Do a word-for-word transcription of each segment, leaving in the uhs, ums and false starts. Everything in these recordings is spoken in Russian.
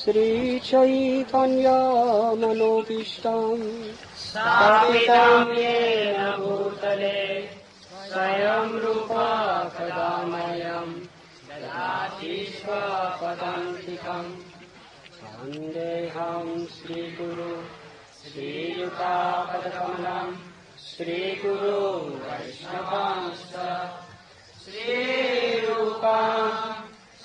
Sri Chaitanya Manobishtam Sthapitam yena bhutale Swayam Rupa Kadamayam Dadati Swapadantikam Vandeham Sri Guru Sri Yuta Padakamalam Sri Guru Vaishnavamsa Sri Rupam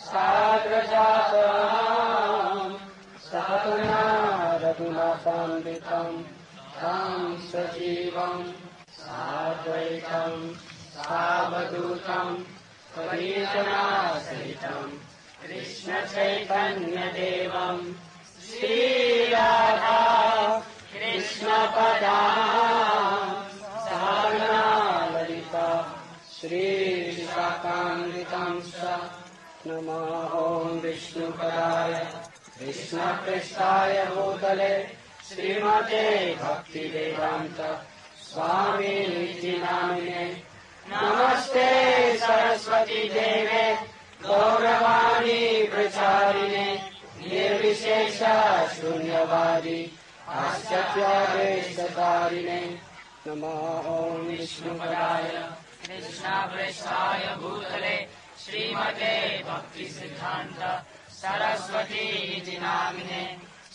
Sagrajatam Satana Raghunathambitam Tam Sajivam Sadvaitam Savadutam Parijana Sahitam Krishna Chaitanya Devam Sri Radha Krishna Padam Sahagana Lalita Sri Vishakam Sa Namo Vishnu Padaya Krishna Prestaya Bhutale Srimate Bhakti Vedanta Swami Niti Namine Namaste Saraswati Deve Gauravani Pracharine Nirvishesha Shunyavadi Asyatyadesatarine Namo Vishnu Padaya Krishna Prestaya Bhutale Srimate Bhakti Siddhanta Saraswati Iti Namine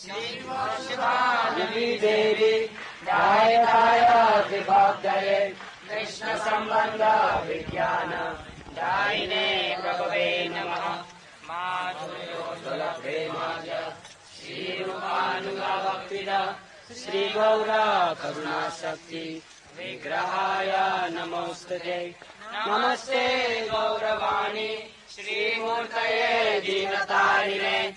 Srimati Devi Dayataya Vibhaktaye Krishna Sambandha Vijnana Daine Prabhave Namaha Madhuryo Dvala Premaja Sri Rupanuga Bhaktida Sri Gaura Karuna Shakti Vigrahaya Namostate Namaste Gauravani Shri Murtaye Dinatarine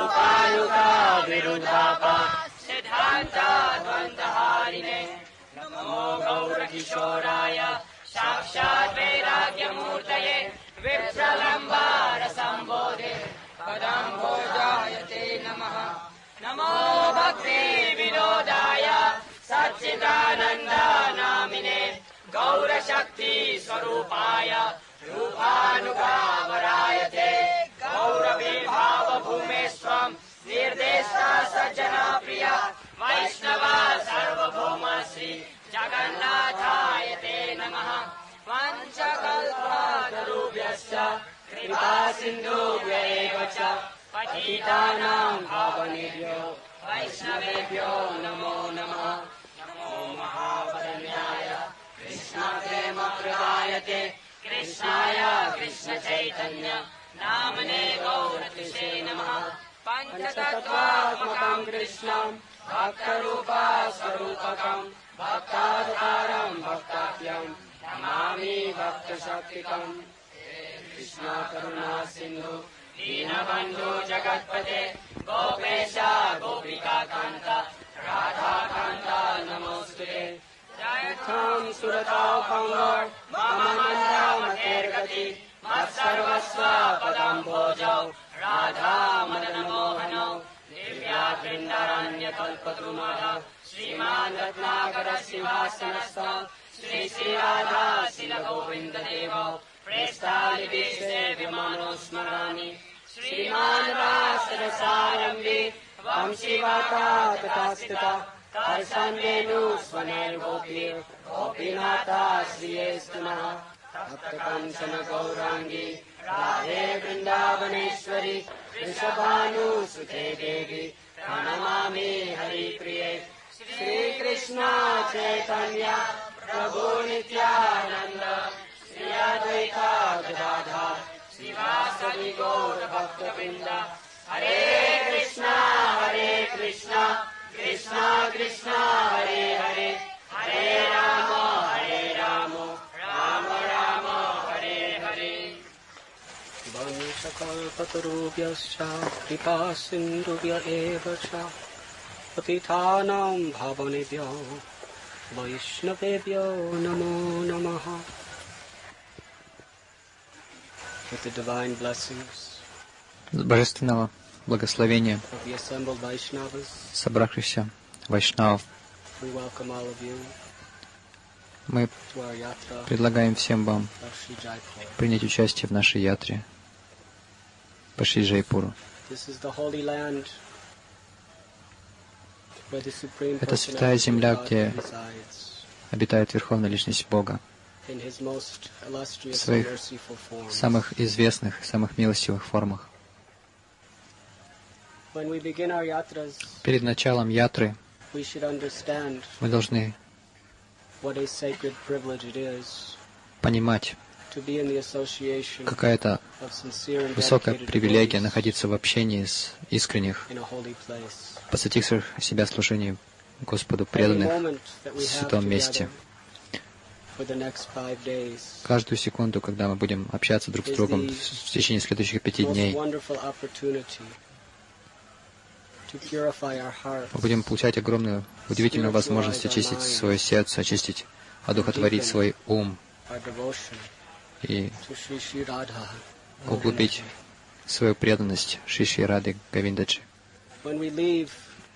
Rupanuga Virudhapa Siddhanta Dvantaharine Namo Gaura Kishoraya Sakshat Vairagya Murtaye Vipralamba Rasambodhe Padam Bhojayate Namaha Namo Bhakti Vinodaya Satchidananda Namine Gaura Shakti Swarupaya Rupanuga Varayate Gaura Vibhava Bhumeswam Nirdesa Sajjana Priya Vaishnava Sarvabhauma Sri Jagannathayate Namaha Vanchakalpa Tarubhyascha Kripa Sindhubhya Evacha Patitanam Bhavanebhyo Vaishnavebhyo Namo Namaha Namo Mahapadanyaya Krishna Prema Pradayate Krishnaya Krishna Chaitanya Namane Gauratishe Namaha Panchatattvatmakam Krishnam Bhaktarupa Swarupakam Bhaktadataram Bhaktatyam Namami Bhakta Shaktikam Krishna Karuna Sindhu Dinabandhu Jagatpate Gopesha Gopika Kanta Radha Kanta Namostute Jayatham Surata Pangar Mamananda Matergati Matsarvasva Padam Bhojau Radha Madana Mohano Divya Vrindaranya Kalpatrumada Sriman Ratnagara Sivhasanastha Sri Sri Radha Sila Govinda Deva Prestali Vise Vimano Smarani Sriman Rasarasaramvi Vamshivata Tatastita Tarsandenu Svaner Gopir Gopinata Sriyestana Bhaktakanchana Gaurangi Radhe Vrindavaneshwari Vrishabhanu Sute Devi Pranamami Hari Priye Sri Krishna Chaitanya Prabhu Nityananda Sri Advaita Gadadhar Srivasadi Gaura Bhaktapinda Hare Krishna Hare Krishna Krishna Krishna Hare Hare Hare Rama Hare Rama Rama Rama Hare Hare Vanchakalpatarubhyascha Kripa Sindhubhya eva cha Patitanam Bhavanebhyo Vaishnavebhyo Namo Namaha. With the divine blessings божественного благословения of the assembled Vaishnavas, собравшихся вайшнавов, we welcome all of you мы to our yatra предлагаем всем вам of Sri Jaipur. принять участие в нашей ятре по Шри Джайпуру. This is the holy land where the Supreme Это святая Personality of земля, God где resides обитает Верховная Личность Бога in His most в illustrious and своих merciful forms. самых известных, самых милостивых формах. When we begin our yatras, Перед началом ятры we should understand мы должны what a sacred privilege it is понимать, to be in the association какая-то of sincere and высокая dedicated привилегия devotees находиться в общении с искренних, in a holy place. посвятивших себя служению Господу Every преданных moment that we в have святом месте. together for the next five days Каждую секунду, когда мы будем общаться друг с другом в течение следующих пяти most дней, wonderful opportunity to purify our hearts, мы будем получать огромную, удивительную возможность очистить свое сердце, очистить, одухотворить свой ум our devotion и to Sri Sri Radha. углубить свою преданность Шри Шри Радhe Говиндаджи. When we leave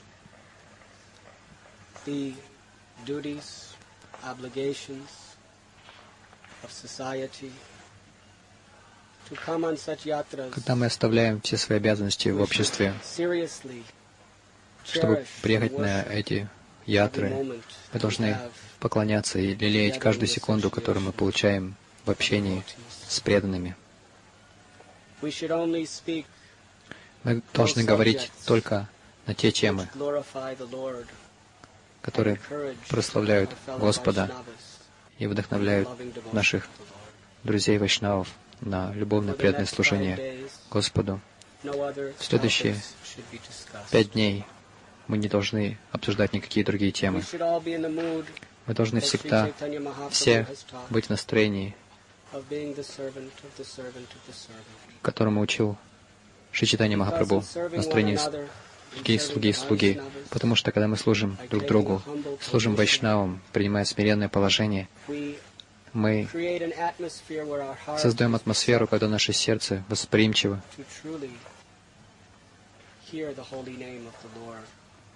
the duties, obligations of society to come on such yatras, Когда мы оставляем все свои обязанности в обществе, seriously чтобы cherish приехать and на worship эти every ятры, moment мы that we должны have поклоняться и лелеять каждую секунду, которую мы получаем в общении с преданными. we should only speak Мы должны говорить только на те темы, which glorify the Lord, которые encourage прославляют our fellow Господа Vaishnavas и вдохновляют in loving devotion наших to the Lord. друзей вайшнавов на любовное For the преданное next five служение days, Господу. no other В следующие topics should be discussed. Пять дней мы не должны обсуждать никакие другие We темы. should all be in the mood Мы должны that Sri всегда Chaitanya Mahaprabhu все has taught быть в настроении, of being the servant of the servant of the servant. которому учил Шри Чайтанья Махапрабху, Because in serving one настроении another, in слуги, serving слуги, the слуги. Vaishnavas, Потому что когда мы служим друг другу, служим вайшнавам, принимая смиренное положение, we мы create an atmosphere where our heart создаем is атмосферу, когда наше сердце восприимчиво to truly hear the holy name of the Lord,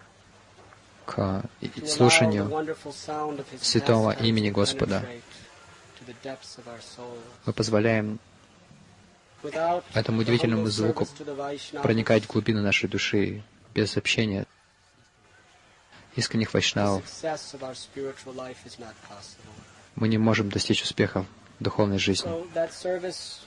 к и- to allow the слушанию wonderful sound of His святого pastimes имени to Господа. penetrate to the depths of our soul. Мы позволяем Without этому the удивительному humble звуку service to the Vaishnavas, проникать в глубины нашей души без общения искренних the вайшнавов. success of our spiritual life is not possible. Мы не можем достичь успеха в духовной жизни. So that service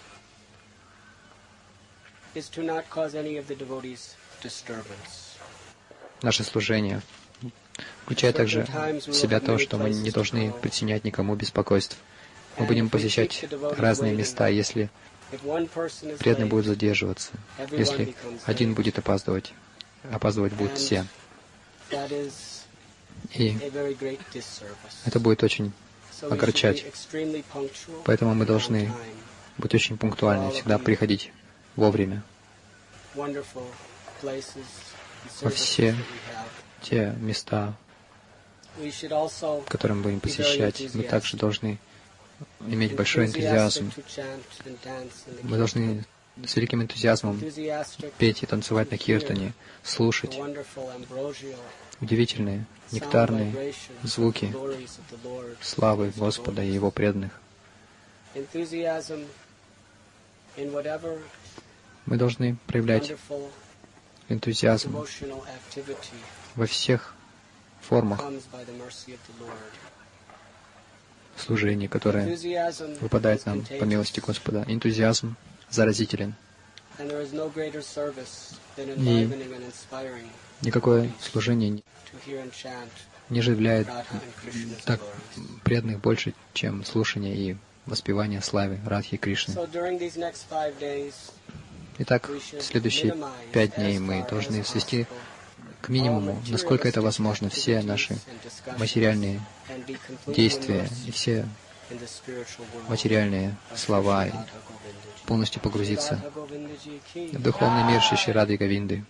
is to not cause any of the devotees disturbance. Наше служение включает также в себя то, что мы не должны причинять никому беспокойств. Мы будем посещать разные места, если If one person is преданный late, будет задерживаться, если один будет опаздывать, опаздывать будут все. that is И a very great disservice. это будет очень So we should огорчать. be extremely punctual, Поэтому мы on должны time. быть очень пунктуальны, всегда приходить вовремя. Wonderful places and Во services все that we have. те места, We should also которые мы будем посещать, мы также должны иметь большой энтузиазм. enthusiastic to chant and dance in the Мы должны с великим энтузиазмом enthusiastic петь и танцевать на киртане, the слушать wonderful ambrosial удивительные, sound нектарные vibrations, звуки glories of the Lord. славы Господа и Его преданных. Enthusiasm in whatever Мы должны проявлять wonderful энтузиазм devotional activity во всех формах comes by the mercy of the Lord. служения, которое Enthusiasm выпадает is нам по contagious, милости Господа. Энтузиазм заразителен. and there is no greater service than И enlivening and inspiring никакое devotees служение to hear and chant не оживляет Radha and Krishna's так glories. преданных больше, чем слушание и воспевание славы Радхи и Кришны. So during these next five days, Итак, в следующие пять дней мы должны свести к минимуму, насколько это возможно, все наши материальные действия и все материальные слова, и полностью погрузиться в духовный мир Шри Шри Рады Говинды.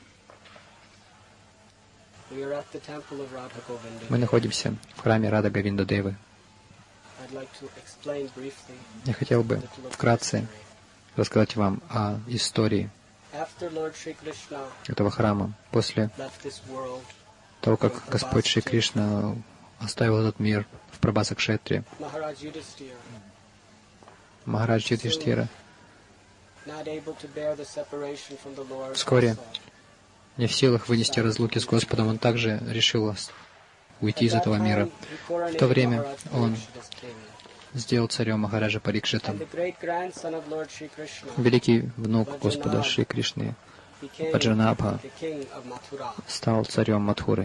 Мы находимся в храме Рада Говинда Девы. Я хотел бы вкратце рассказать вам о истории этого храма. После того, как Господь Шри Кришна оставил этот мир в Прабхаса-кшетре, Махарадж Юдхиштхира вскоре не в силах вынести разлуки с Господом, он также решил уйти из этого мира. В то время он сделал царем Махараджа Парикшита. Великий внук Господа Шри Кришны, Баджанабха, стал царем Мадхуры.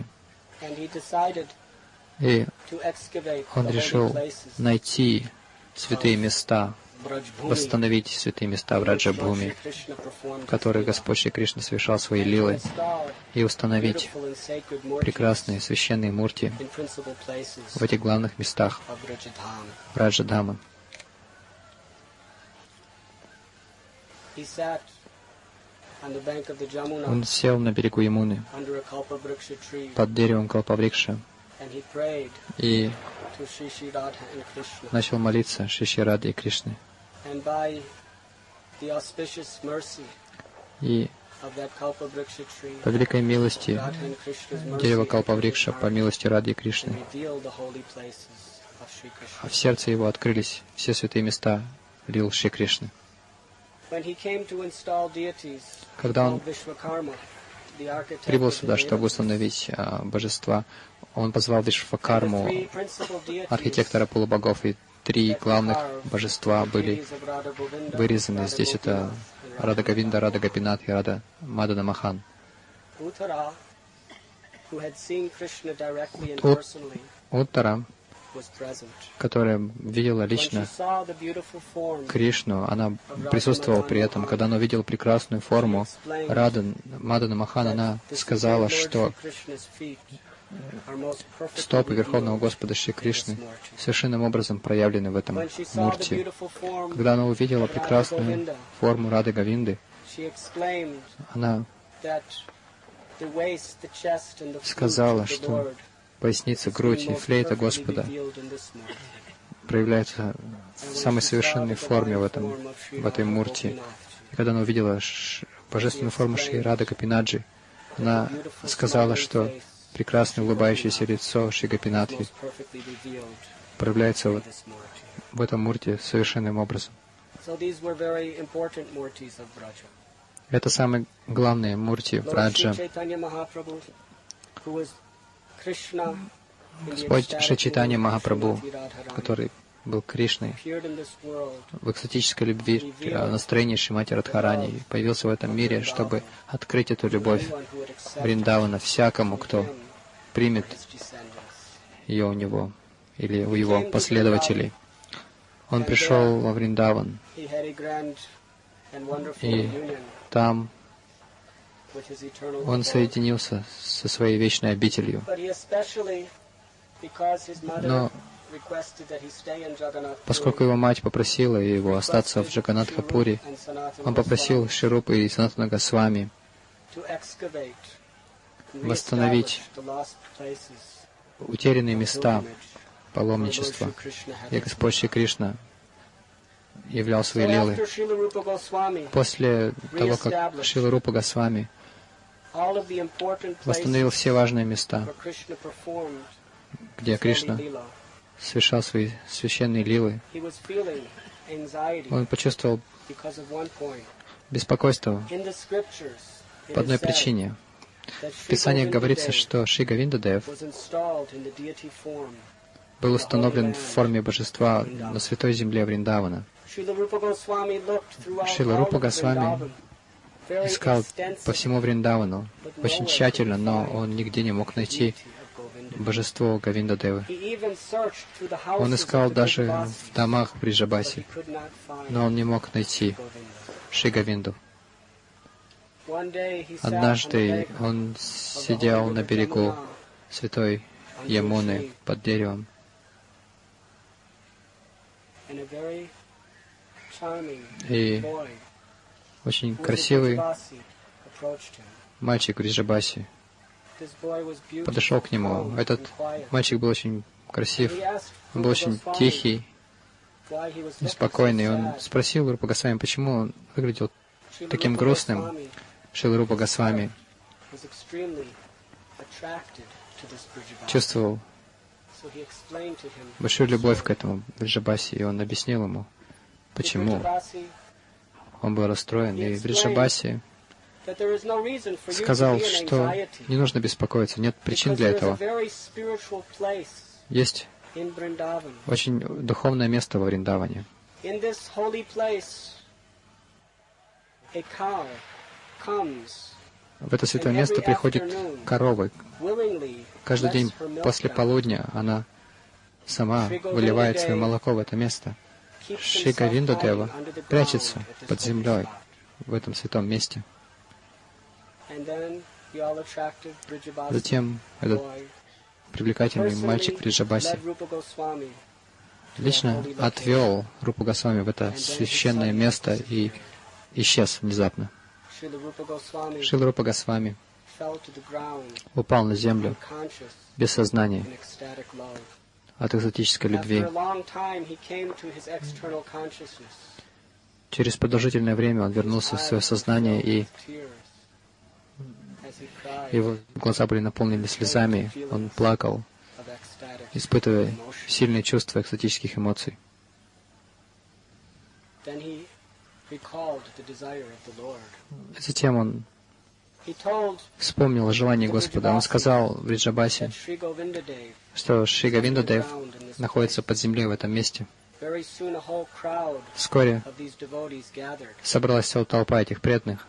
И он решил найти святые места, восстановить святые места в Раджабхуми, в которых Господь Шри Кришна совершал свои лилы, и установить прекрасные священные мурти в этих главных местах Раджадхамы. Он сел на берегу Ямуны под деревом Калпаврикша и начал молиться Шри Раде и Кришне. И по великой милости дерева Калпаврикша, по милости Рады и Кришны, в сердце его открылись все святые места лил Шри Кришны. Когда он прибыл сюда, чтобы установить а, божества, он позвал Вишвакарму, архитектора полубогов, и три главных божества были вырезаны. Здесь это Рада Говинда, Рада Гопинат и Рада Мадана Махан. Уттара, которая видела лично Кришну, она присутствовала при этом. Когда она увидела прекрасную форму Рады Мадана Махан, она сказала, что стопы Верховного Господа Шри Кришны совершенным образом проявлены в этом мурти. Когда она увидела прекрасную форму Рады Говинды, она сказала, что поясница, грудь и флейта Господа проявляются в самой совершенной форме в, этом, в этой мурти. И когда она увидела божественную форму Шри Рады Гопинаджи, она сказала, что прекрасное улыбающееся лицо Шри Гопинатхи проявляется вот в этом мурте совершенным образом. Это самые главные мурти Браджа. Господь Шри Чайтанья Махапрабху, который был Кришной, в экстатической любви, в настроении Шримати Радхарани, появился в этом мире, чтобы открыть эту любовь Вриндавана всякому, кто примет ее у него или у его последователей. Он пришел во Вриндаван, и там он соединился со своей вечной обителью. Но поскольку его мать попросила его остаться в Джаганнатхапури, он попросил Шрупу и Санатана Госвами восстановить утерянные места паломничества. И Господь Шри Кришна являл свои лилы. После того, как Шрила Рупа Госвами восстановил все важные места, где Кришна совершал свои священные лилы, он почувствовал беспокойство по одной причине. В Писаниях говорится, что Шри Говиндадев был установлен в форме божества на святой земле Вриндавана. Шрила Рупа Госвами искал по всему Вриндавану очень тщательно, но он нигде не мог найти божество Говиндадевы. Он искал даже в домах Бриджабаси, но он не мог найти Шри Говинду. Однажды он сидел на берегу святой Ямуны под деревом, и очень красивый мальчик Бриджабаси подошел к нему. Этот мальчик был очень красив, он был очень тихий и спокойный. Он спросил Рупа Госвами, почему он выглядел таким грустным. Шрила Рупа Госвами чувствовал большую любовь к этому Бриджабаси, и он объяснил ему, почему он был расстроен. И Бриджабаси сказал, что не нужно беспокоиться, нет причин для этого. Есть очень духовное место во Вриндаване. В это святое место приходит корова. Каждый день после полудня она сама выливает свое молоко в это место. Шри Говинда Дева прячется под землей в этом святом месте. Затем этот привлекательный мальчик Бриджабаси лично отвел Рупу Госвами в это священное место и исчез внезапно. Шрила Рупа Госвами упал на землю без сознания от экзотической любви. Через продолжительное время он вернулся в свое сознание, и его глаза были наполнены слезами, он плакал, испытывая сильные чувства экстатических эмоций. Затем он вспомнил о желании Господа. Он сказал Бриджабаси, что Шри Говинда Дев находится под землей в этом месте. Вскоре собралась целая толпа этих преданных,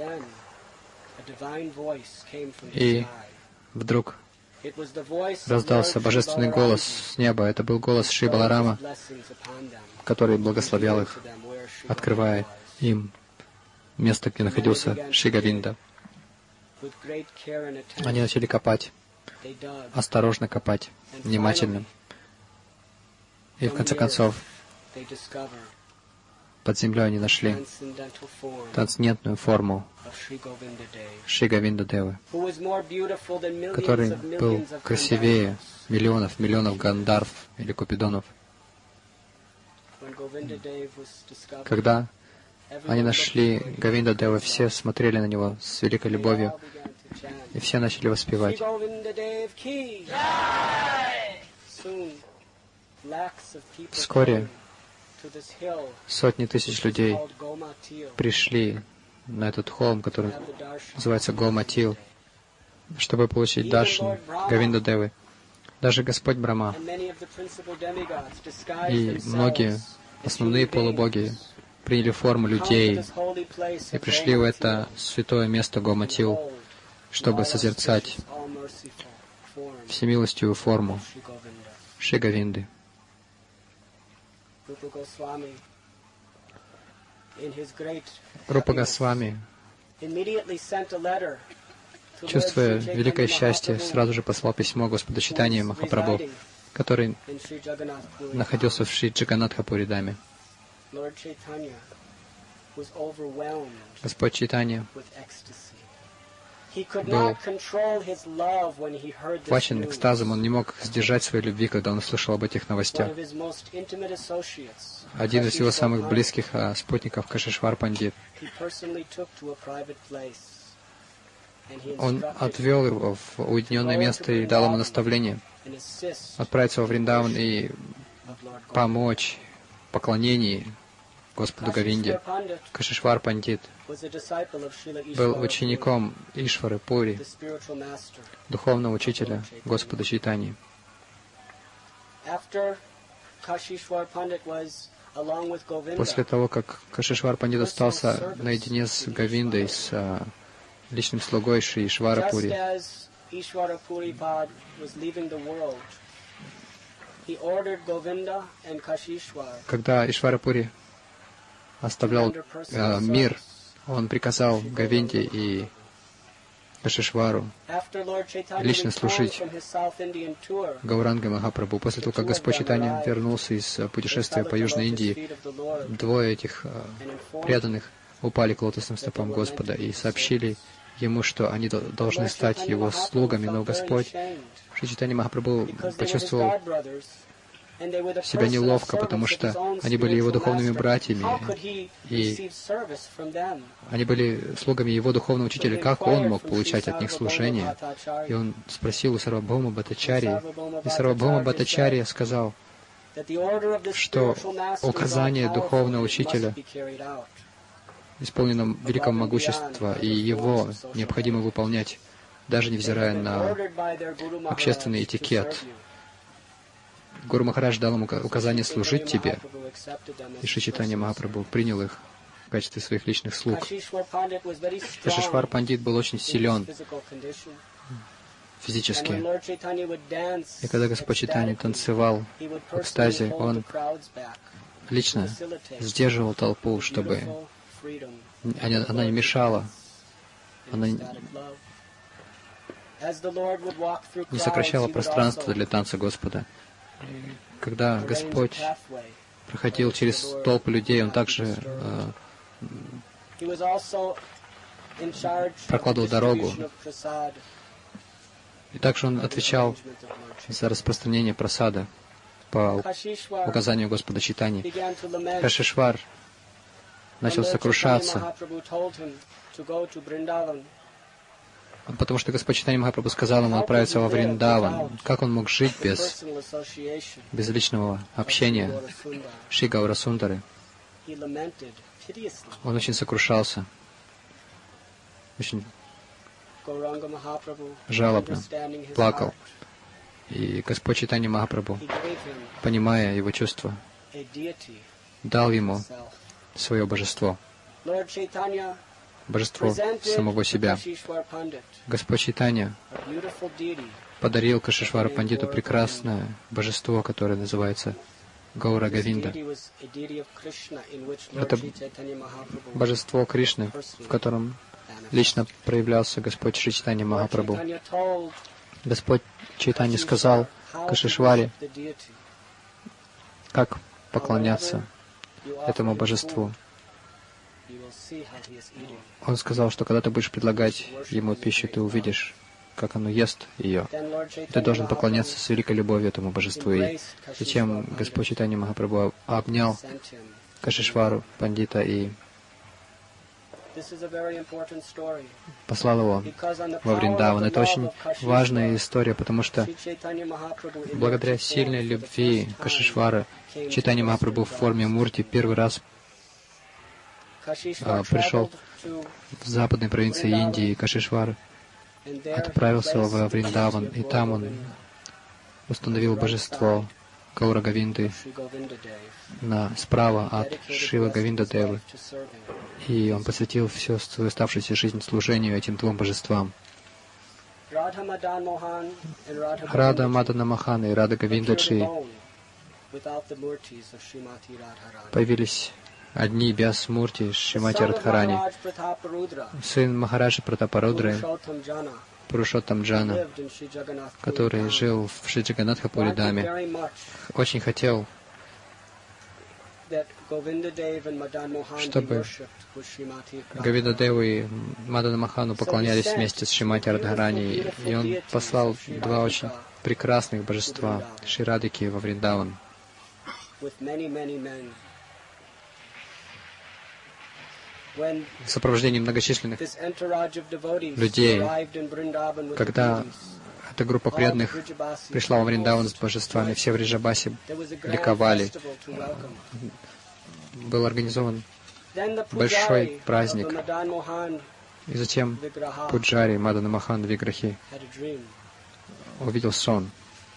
и вдруг раздался божественный голос с неба. Это был голос Шри Баларама, который благословлял их, открывая им место, где находился Шри Говинда. Они начали копать, осторожно копать, внимательно. И в конце концов, под землей они нашли трансцендентную форму Шри Говинда Девы, который был красивее миллионов, миллионов гандарв или купидонов. Когда они нашли Говинда Девы, все смотрели на него с великой любовью, и все начали воспевать. Вскоре сотни тысяч людей пришли на этот холм, который называется Гоматил, чтобы получить даршан Говинда Девы. Даже Господь Брахма и многие основные полубоги приняли форму людей и пришли в это святое место Гоматил, чтобы созерцать всемилостивую форму Шри Говинды. Рупа Госвами, чувствуя великое счастье, сразу же послал письмо Господу Чайтанье Махапрабху, который находился в Шри Джаганнатхапури Даме. Господь Чайтанья был охвачен экстазом, он не мог сдержать своей любви, когда он услышал об этих новостях. Один из его самых близких а, спутников, Кашишвар Пандит, он отвел его в уединенное место и дал ему наставление отправиться во Вриндаван и помочь в поклонении Господу Говинде. Кашишвар Пандит был учеником Ишвары Пури, духовного учителя Господа Чайтаньи. После того, как Кашишвар Пандит остался наедине с Говиндой, с а, личным слугой Шри Ишвара Пури, когда Ишвара Пури оставлял э, мир, он приказал Говинде и Кашишвару лично служить Гауранга Махапрабху. После того, как Господь Чайтанья вернулся из путешествия по Южной Индии, двое этих э, преданных упали к лотосным стопам Господа и сообщили ему, что они должны стать его слугами, но Господь Шри Чайтанья Махапрабху почувствовал себя неловко, потому что они были его духовными братьями, и они были слугами его духовного учителя. Как он мог получать от них служение? И он спросил у Сарвабхаума Бхаттачарьи, и Сарвабхаума Бхаттачарья сказал, что указание духовного учителя исполненном великого могущества, и его необходимо выполнять, даже невзирая на общественный этикет. Гуру Махарадж дал ему указание служить тебе, и Шри Чайтанья Махапрабху принял их в качестве своих личных слуг. Кашишвар Пандит был очень силен физически. И когда Господь Чайтанья танцевал в экстазе, он лично сдерживал толпу, чтобы она не мешала, она не сокращала пространство для танца Господа. Когда Господь проходил через толпы людей, Он также э, прокладывал дорогу. И также Он отвечал за распространение прасада по указанию Господа Чайтаньи. Кашишвар начал сокрушаться, потому что Господь Чайтанья Махапрабху сказал ему отправиться во Вриндаван. Как он мог жить без, без личного общения Шри Гаура Сундары? Он очень сокрушался, очень жалобно плакал. И Господь Чайтанья Махапрабху, понимая его чувства, дал ему свое божество, божество самого себя. Господь Чайтанья подарил Кашишвару Пандиту прекрасное божество, которое называется Гаура Говинда. Это божество Кришны, в котором лично проявлялся Господь Шри Чайтанья Махапрабху. Господь Чайтанья сказал Кашишваре, как поклоняться этому божеству. Он сказал, что когда ты будешь предлагать ему пищу, ты увидишь, как оно ест ее. Ты должен поклоняться с великой любовью этому божеству. И затем Господь Чайтанья Махапрабху обнял Кашишвару Пандита и послал его во Вриндаван. Это очень важная история, потому что благодаря сильной любви Кашишвара Чайтанья Махапрабху в форме Мурти первый раз а, пришел в западной провинции Индии. Кашишвар отправился во Вриндаван, и там он установил божество Гаура Говинды на, справа от Шрила Говинда Девы. И он посвятил всю свою оставшуюся жизнь служению этим двум божествам. Рада Мадана Махан и Рада Говиндаджи появились одни без Мурти Шримати Радхарани. Сын Махараджи Пратапарудры, Пурушоттам Джана, который жил в Шри Джаганнатхапури Даме, очень хотел, чтобы Говинда Деву и Мадана Махану поклонялись вместе с Шримати Радхарани, и он послал два очень прекрасных божества Шри Радхики во Вриндаван. В сопровождении многочисленных людей, когда эта группа преданных пришла во Вриндаван с божествами, все в Вриджабасе ликовали. Был организован большой праздник. И затем Пуджари Мадана Махан Виграхи увидел сон.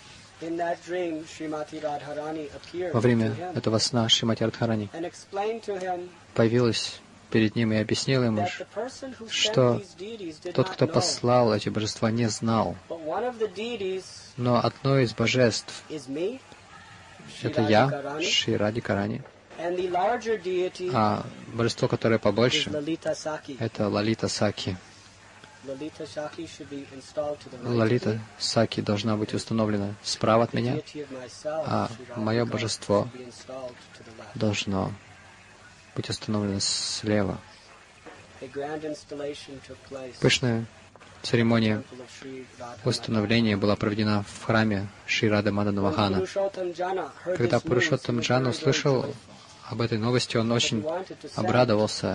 Во время этого сна Шримати Радхарани появилась перед ним и объяснил ему, что тот, кто послал эти божества, не знал. Но одно из божеств — это я, Шри Радхикарани. А божество, которое побольше, это Лалита Саки. Лалита Саки должна быть установлена справа от меня, а мое божество должно быть установлено слева. Пышная церемония установления была проведена в храме Шри Рады Мадана Махана. Когда Пурушоттам Джана услышал об этой новости, он очень обрадовался.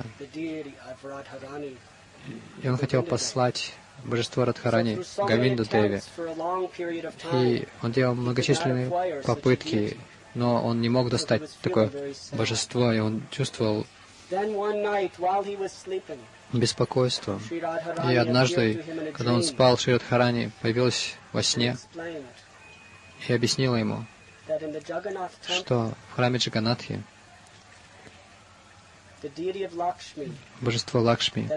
И он хотел послать божество Радхарани Говинду Деве. И он делал многочисленные попытки, но он не мог достать такое божество, и он чувствовал беспокойство. И однажды, когда он спал, Шри Радхарани появилась во сне и объяснила ему, что в храме Джаганатхи божество Лакшми,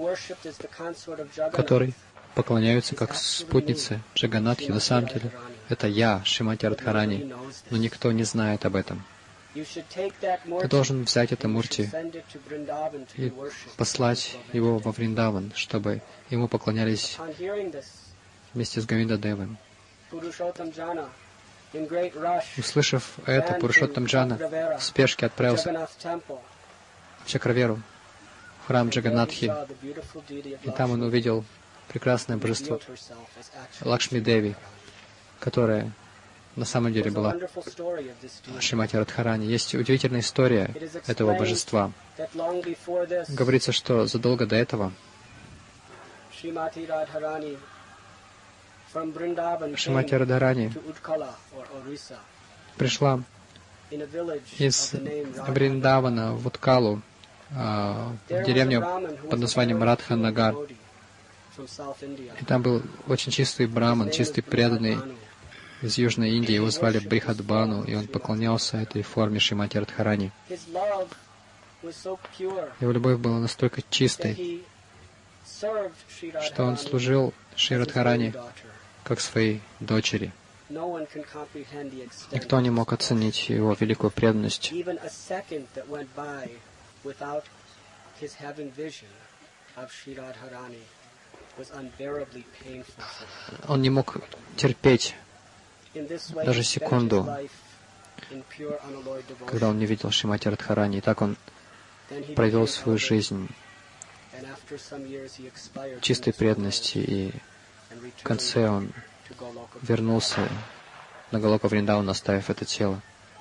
который поклоняются как спутницы Джаганатхи, на самом деле это я, Шримати Радхарани, но никто не знает об этом. Ты должен взять это мурти и послать его во Вриндаван, чтобы ему поклонялись вместе с Говиндадевой. Услышав это, Пурушоттам Джана в спешке отправился в Чакраверу, в храм Джаганатхи, и там он увидел прекрасное божество Лакшми Деви, которая на самом деле была Шримати Радхарани. Есть удивительная история этого божества. Говорится, что задолго до этого Шримати Радхарани пришла из Вриндавана в Уткалу, в деревню под названием Радханагар. И там был очень чистый браман, чистый преданный из Южной Индии. Его звали Брихадбану, и он поклонялся этой форме Шримати Радхарани. Его любовь была настолько чистой, что он служил Шри Радхарани как своей дочери. Никто не мог оценить его великую преданность. Он не мог терпеть даже секунду, когда он не видел Шримати Радхарани. И так он провел свою жизнь в чистой преданности, и в конце он вернулся на Галока Вриндаван, оставив это тело.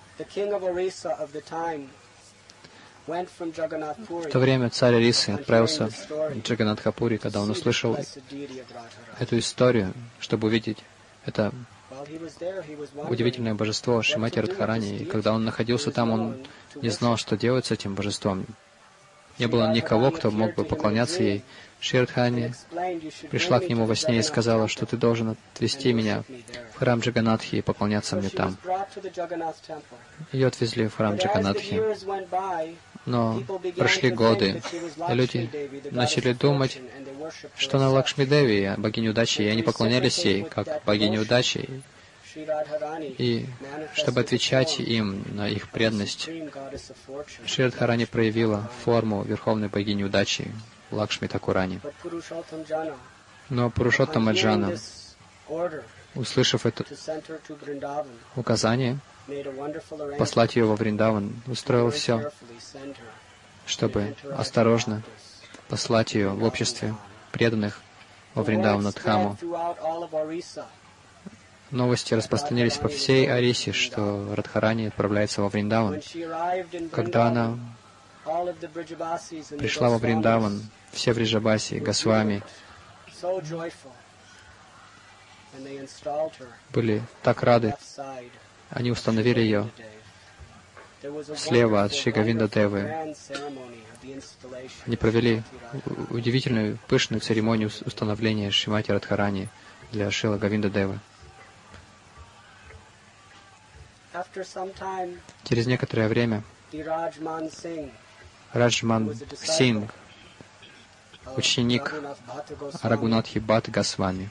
В то время царь Арисы отправился в Джаганатхапури, когда он услышал эту историю, чтобы увидеть это удивительное божество Шримати Радхарани. И когда он находился там, он не знал, что делать с этим божеством. Не было никого, кто мог бы поклоняться ей. Шри Радхарани пришла к нему во сне и сказала, что ты должен отвезти меня в храм Джаганатхи и поклоняться мне там. Ее отвезли в храм Джаганатхи. Но прошли годы, и люди начали думать, что она Лакшми Деви, богиня удачи, и они поклонялись ей как богине удачи. И чтобы отвечать им на их преданность, Шри Радхарани проявила форму верховной богини удачи Лакшми Такурани. Но Пурушоттама Джана, услышав это указание, послать ее во Вриндаван, устроил все, чтобы осторожно послать ее в обществе преданных во Вриндаванадхаму. Новости распространились по всей Арисе, что Радхарани отправляется во Вриндаван. Когда она пришла во Вриндаван, все Вриджабаси, Госвами были так рады. Они установили ее слева от Шри Говинда Девы. Они провели удивительную, пышную церемонию установления Шримати Радхарани для Шрила Говинда Девы. Через некоторое время Раджман Сингх, ученик Рагунатхи Бхатты Госвами,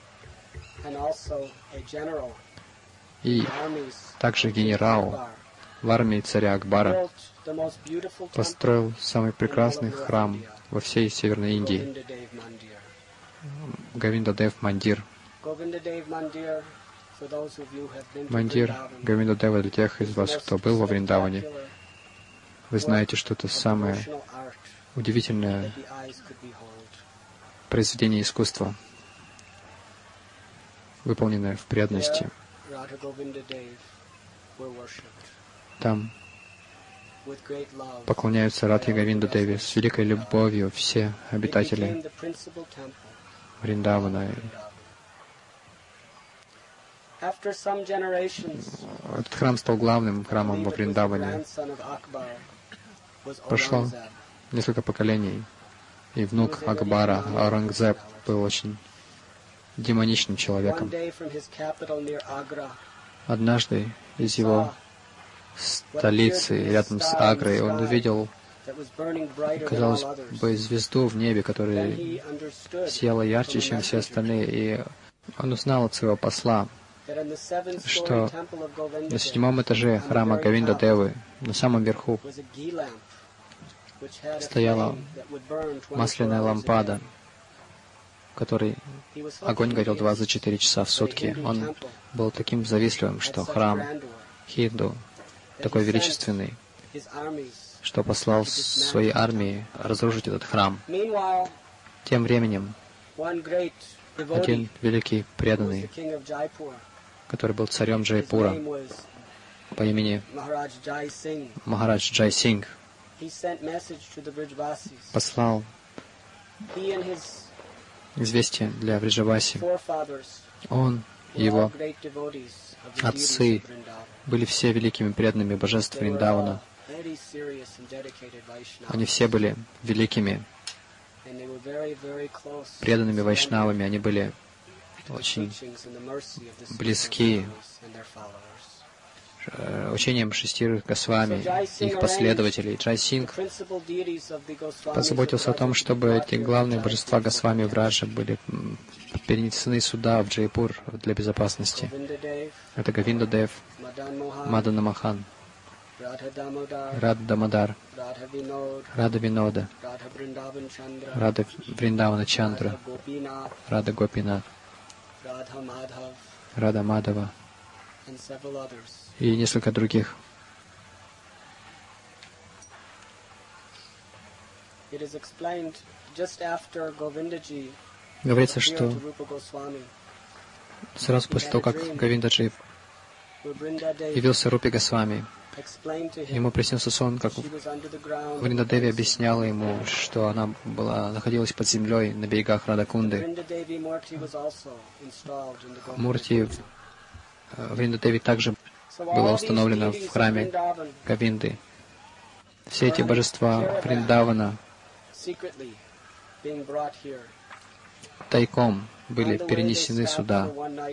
и также генерал в армии царя Акбара, построил самый прекрасный храм во всей Северной Индии — Говиндадев Мандир. Мандир Говиндадева, для тех из вас, кто был во Вриндаване, вы знаете, что это самое удивительное произведение искусства, выполненное в преданности. Там поклоняются Радхе Говинда Деви с великой любовью все обитатели Вриндавана. Этот храм стал главным храмом во Вриндаване. Прошло несколько поколений. И внук Акбара, Аурангзеб, был очень демоничным человеком. Однажды из его столицы, рядом с Агрой, он увидел, казалось бы, звезду в небе, которая сияла ярче, чем все остальные. И он узнал от своего посла, что на седьмом этаже храма Говинда-девы, на самом верху, стояла масляная лампада, в которой огонь горел двадцать четыре часа в сутки. Он был таким завистливым, что храм Хинду, такой величественный, что послал своей армии разрушить этот храм. Тем временем один великий преданный, который был царем Джайпура по имени Махарадж Джай Синг, послал известие для Вриджаваси. Он и его отцы были все великими преданными божеств Вриндавана. Они все были великими преданными вайшнавами. Они были очень близки учением шестерых Госвами, их последователей. Джай Синг позаботился о том, чтобы эти главные божества Госвами Враджа были перенесены сюда, в Джайпур, для безопасности. Это Говинда Дев, Мадана Махан, Рада Дамодар, Рада Винода, Рада Вриндавана Чандра, Рада Гопинат, Рада Мадава и несколько других. Говорится, что сразу после того, как Говиндаджи явился Рупи Госвами, ему приснился сон, как Вриндадеви объясняла ему, что она была, находилась под землей на берегах Радакунды. Мурти Вриндадеви также была установлена в храме Говинды. Все эти божества Вриндавана тайком были перенесены сюда.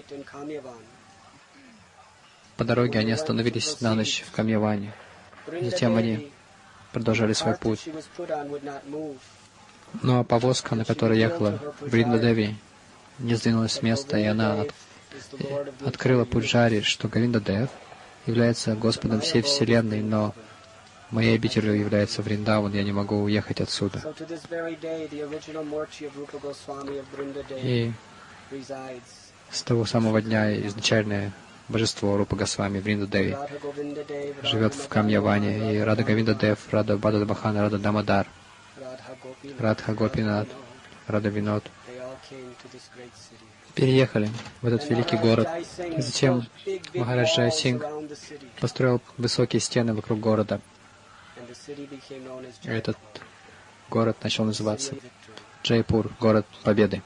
По дороге они остановились на ночь в Камьяване. Затем они продолжали свой путь. Но повозка, на которой ехала Вриндадеви, не сдвинулась с места, и она от... открыла Пуджари, что Говиндадев является Господом всей Вселенной, но моей обителью является Вриндаван, я не могу уехать отсюда. И с того самого дня изначальное божество Рупа Госвами Вриндадеви живет в Камьяване, и Рада Говиндадев, Рада Бададабахан, Рада Дамодар, Радха Гопинат, Рада Винод переехали в этот великий город. И затем Махарадж Джай Синг построил высокие стены вокруг города. И этот город начал называться Джайпур, город Победы.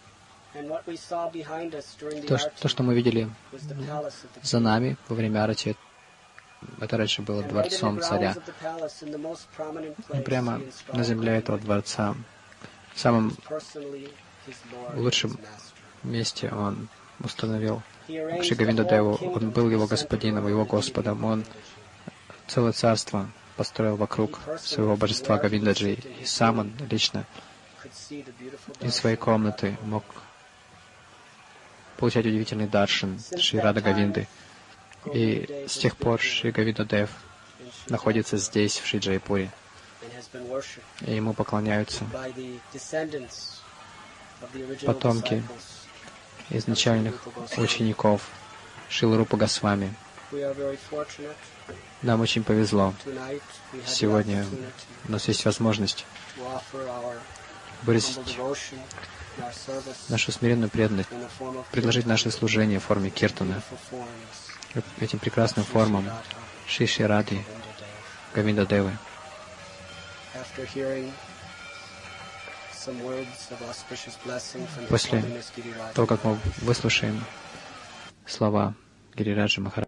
То, то, что мы видели за нами во время арати, это раньше было дворцом царя. И прямо на земле этого дворца, в самом лучшем месте он установил Шри Говиндадеву. Он был его господином, его господом. Он целое царство построил вокруг своего божества Говиндаджи. И сам он лично из своей комнаты мог получать удивительный даршан Шри Рада Говинды. И с тех пор Шри Говиндадев находится здесь, в Шри Джайпуре. И ему поклоняются потомки изначальных учеников Шрилы Рупы Госвами. Нам очень повезло. Сегодня у нас есть возможность выразить нашу смиренную преданность, предложить наше служение в форме киртана, этим прекрасным формам Шри Шри Рады Говиндадевы. После того, как мы выслушаем слова Гирираджа Махараджа,